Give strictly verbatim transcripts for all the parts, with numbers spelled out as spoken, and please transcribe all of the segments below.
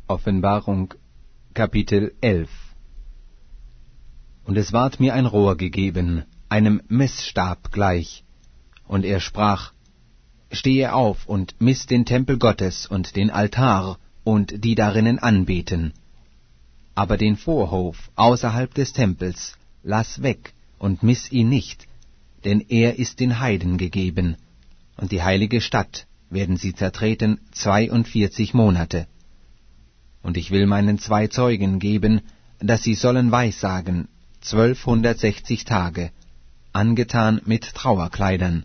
Offenbarung, Kapitel elf. Und es ward mir ein Rohr gegeben, einem Messstab gleich, und er sprach: Stehe auf und miss den Tempel Gottes und den Altar und die darinnen anbeten. Aber den Vorhof außerhalb des Tempels lass weg und miss ihn nicht, denn er ist den Heiden gegeben, und die heilige Stadt werden sie zertreten zweiundvierzig Monate. Und ich will meinen zwei Zeugen geben, dass sie sollen weissagen zwölfhundertsechzig Tage, angetan mit Trauerkleidern.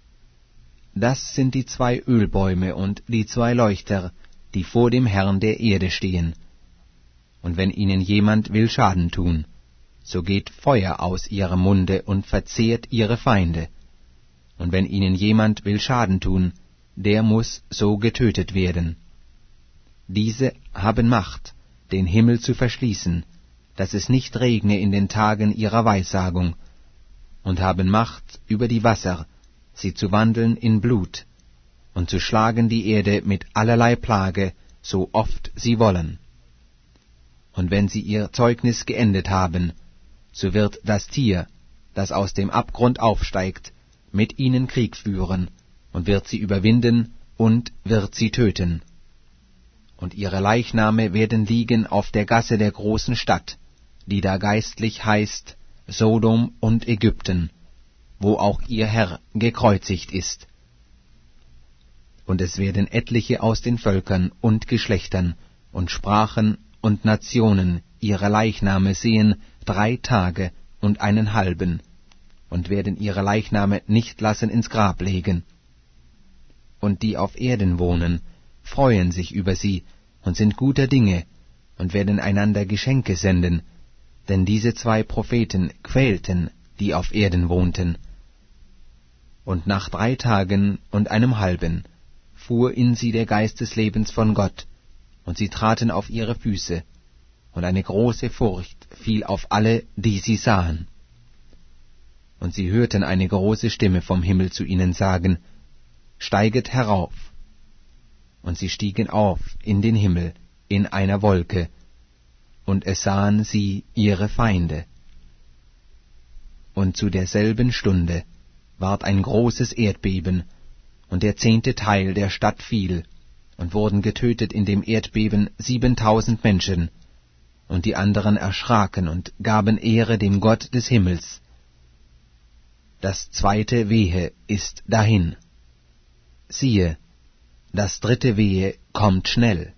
Das sind die zwei Ölbäume und die zwei Leuchter, die vor dem Herrn der Erde stehen. Und wenn ihnen jemand will Schaden tun, so geht Feuer aus ihrem Munde und verzehrt ihre Feinde. Und wenn ihnen jemand will Schaden tun, der muß so getötet werden. Diese haben Macht, den Himmel zu verschließen, dass es nicht regne in den Tagen ihrer Weissagung, und haben Macht über die Wasser, sie zu wandeln in Blut, und zu schlagen die Erde mit allerlei Plage, so oft sie wollen. Und wenn sie ihr Zeugnis geendet haben, so wird das Tier, das aus dem Abgrund aufsteigt, mit ihnen Krieg führen, und wird sie überwinden und wird sie töten. Und ihre Leichname werden liegen auf der Gasse der großen Stadt, die da geistlich heißt Sodom und Ägypten, wo auch ihr Herr gekreuzigt ist. Und es werden etliche aus den Völkern und Geschlechtern und Sprachen und Nationen ihre Leichname sehen drei Tage und einen halben, und werden ihre Leichname nicht lassen ins Grab legen. Und die auf Erden wohnen, freuen sich über sie und sind guter Dinge und werden einander Geschenke senden, denn diese zwei Propheten quälten, die auf Erden wohnten. Und nach drei Tagen und einem halben fuhr in sie der Geist des Lebens von Gott, und sie traten auf ihre Füße, und eine große Furcht fiel auf alle, die sie sahen. Und sie hörten eine große Stimme vom Himmel zu ihnen sagen: Steiget herauf. Und sie stiegen auf in den Himmel in einer Wolke, und es sahen sie ihre Feinde. Und zu derselben Stunde ward ein großes Erdbeben, und der zehnte Teil der Stadt fiel, und wurden getötet in dem Erdbeben siebentausend Menschen, und die anderen erschraken und gaben Ehre dem Gott des Himmels. Das zweite Wehe ist dahin. Siehe, das dritte Wehe kommt schnell.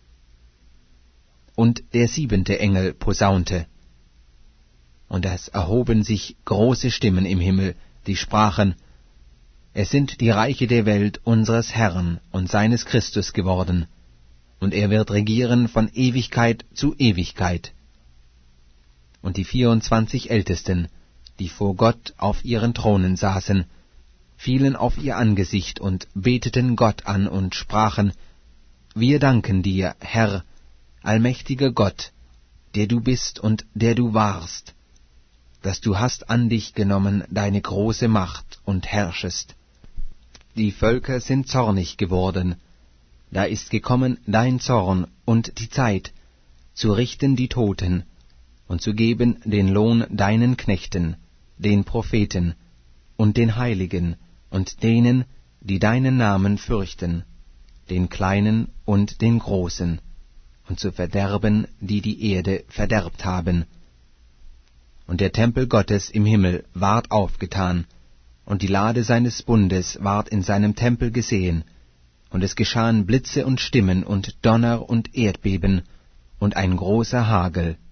Und der siebente Engel posaunte, und es erhoben sich große Stimmen im Himmel, die sprachen: Es sind die Reiche der Welt unseres Herrn und seines Christus geworden, und er wird regieren von Ewigkeit zu Ewigkeit. Und die vierundzwanzig Ältesten, die vor Gott auf ihren Thronen saßen, fielen auf ihr Angesicht und beteten Gott an und sprachen: Wir danken dir, Herr, allmächtiger Gott, der du bist und der du warst, dass du hast an dich genommen deine große Macht und herrschest. Die Völker sind zornig geworden, da ist gekommen dein Zorn und die Zeit, zu richten die Toten und zu geben den Lohn deinen Knechten, den Propheten und den Heiligen und denen, die deinen Namen fürchten, den Kleinen und den Großen, und zu verderben, die die Erde verderbt haben. Und der Tempel Gottes im Himmel ward aufgetan, und die Lade seines Bundes ward in seinem Tempel gesehen, und es geschahen Blitze und Stimmen und Donner und Erdbeben und ein großer Hagel.